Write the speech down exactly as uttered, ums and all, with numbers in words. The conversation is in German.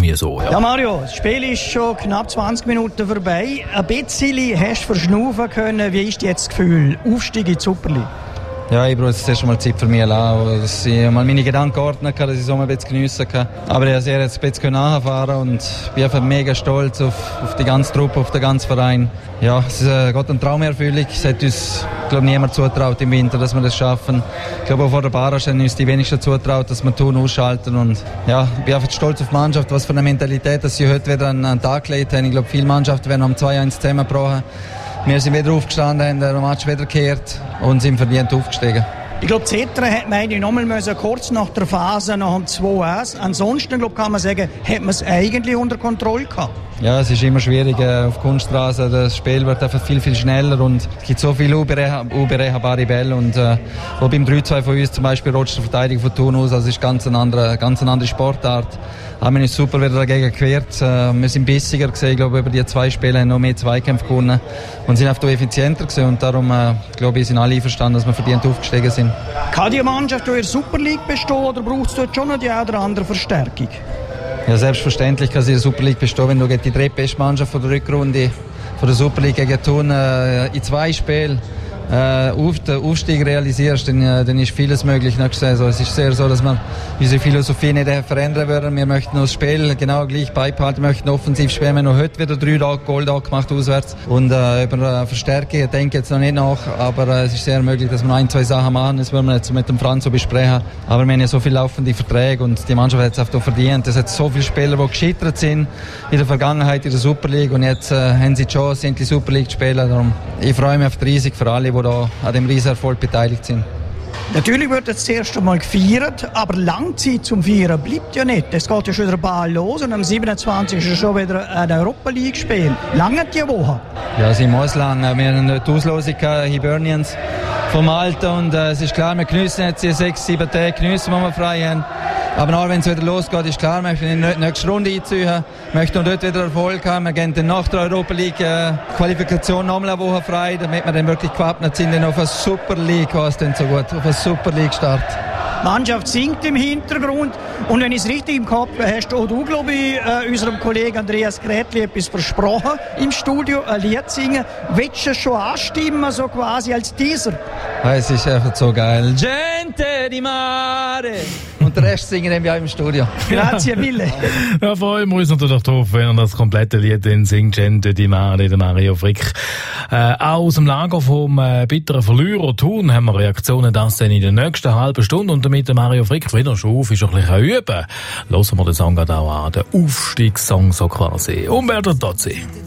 irgendwie so. Ja, ja Mario, das Spiel ist schon knapp zwanzig Minuten vorbei. Ein bisschen hast du verschnaufen können. Wie ist jetzt das Gefühl? Aufstieg in die Super League? Ja, ich brauche jetzt erst mal Zeit für mich allein, dass ich mal meine Gedanken ordnen kann, dass ich so ein bisschen geniessen kann. Aber ich habe sehr jetzt ein bisschen nachfahren und bin einfach mega stolz auf, auf die ganze Truppe, auf den ganzen Verein. Ja, es ist äh, Gott eine Traumerfüllung. Es hat uns, glaube niemand zutraut im Winter, dass wir das schaffen. Ich glaube, auch vor der Barrage haben uns die wenigsten zutraut, dass wir tun, ausschalten. Und ja, ich bin einfach stolz auf die Mannschaft, was für eine Mentalität, dass sie heute wieder an den Tag gelegt haben. Ich glaube, viele Mannschaften werden um zwei eins zusammengebrochen. Wir sind wieder aufgestanden, haben den Match wieder gekehrt und sind verdient aufgestiegen. Ich glaube, Zetra hätte man eigentlich nochmal müssen, kurz nach der Phase nach dem zwei eins. Ansonsten, glaube kann man sagen, hat man es eigentlich unter Kontrolle gehabt. Ja, es ist immer schwierig äh, auf Kunststraße. Das Spiel wird einfach viel, viel schneller und es gibt so viele unberechenbare Bälle. Und äh, wo beim drei zwei von uns zum Beispiel rutscht die Verteidigung von Thun aus, also ist ganz eine andere, ganz eine andere Sportart. Haben wir uns super wieder dagegen gewehrt. Äh, wir sind bissiger gewesen. Ich glaube, über die zwei Spiele haben noch mehr Zweikämpfe gewonnen und sind einfach effizienter gewesen. Und darum, äh, glaube ich, sind alle einverstanden, dass wir verdient aufgestiegen sind. Kann die Mannschaft in der Super League bestehen oder braucht es dort schon noch die eine oder andere Verstärkung? Ja, selbstverständlich kann sie in der Super League bestehen, wenn du die drittbeste Mannschaft von der Rückrunde von der Super League gegen Thun äh, in zwei Spielen äh, auf den Aufstieg realisierst, dann, äh, dann ist vieles möglich nächste Saison. Es ist sehr so, dass wir unsere Philosophie nicht verändern würden. Wir möchten das Spiel genau gleich beibehalten, wir möchten offensiv spielen. Wir haben noch heute wieder drei Tage Goal gemacht auswärts und äh, über äh, Verstärkung denke ich jetzt noch nicht nach, aber äh, es ist sehr möglich, dass wir noch ein, zwei Sachen machen. Das werden wir jetzt mit dem Franz so besprechen. Aber wir haben ja so viele laufende Verträge und die Mannschaft hat es auch verdient. Es hat so viele Spieler, die gescheitert sind in der Vergangenheit in der Super League und jetzt äh, haben sie die Chance, in die Super League zu spielen. Darum, ich freue mich auf die riesig für alle, die da an dem Riesenerfolg beteiligt sind. Natürlich wird jetzt das erste Mal gefeiert, aber Langzeit zum Feiern bleibt ja nicht. Es geht ja schon wieder Ball los und am siebenundzwanzigsten ist schon wieder ein Europa League Spiel. Lange die Woche? Ja, sie muss lang. Wir haben die Auslosung Hibernians vom Alter und äh, es ist klar, wir geniessen jetzt die sechs, sieben Tage, geniessen, wo wir frei haben. Aber nachher, wenn es wieder losgeht, ist klar, wir möchten in die nächste Runde einziehen, möchten dort wieder Erfolg haben. Wir gehen dann nach der Europa League äh, Qualifikation nochmal eine Woche frei, damit wir dann wirklich gewappnet sind, dann auf eine Super League, was denn so gut, auf eine Super League Start. Die Mannschaft singt im Hintergrund und wenn ich es richtig im Kopf habe, hast auch du, glaube ich, äh, unserem Kollegen Andreas Grätli etwas versprochen, im Studio ein Lied singen. Willst du es schon anstimmen, so quasi als Teaser? Es ist einfach so geil. Gente di mare! Und den Rest singen wir auch im Studio. Grazie mille. Ja, freuen wir uns natürlich drauf, wenn er das komplette Lied dann singt. Gente di mare, der Mario Frick. Äh, auch aus dem Lager vom äh, bitteren Verlierer Thun haben wir Reaktionen, das dann in der nächsten halben Stunde. Und damit der Mario Frick wieder schon auf ist, ein bisschen üben. Hören wir den Song auch an, den Aufstiegssong so quasi. Umberto Tozzi.